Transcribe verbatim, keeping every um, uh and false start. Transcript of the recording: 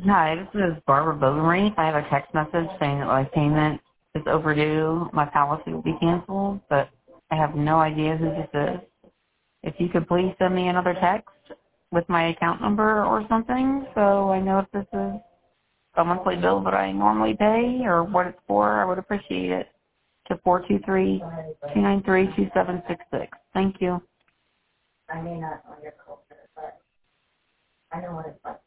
Hi, this is Barbara Bogomreith. I have a text message saying that my payment is overdue. My policy will be canceled, but I have no idea who this is. If you could please send me another text with my account number or something so I know if this is a monthly bill that I normally pay or what it's for, I would appreciate it. To four two three, two nine three, two seven six six. Thank you. I may not know your culture, but I know what it's like.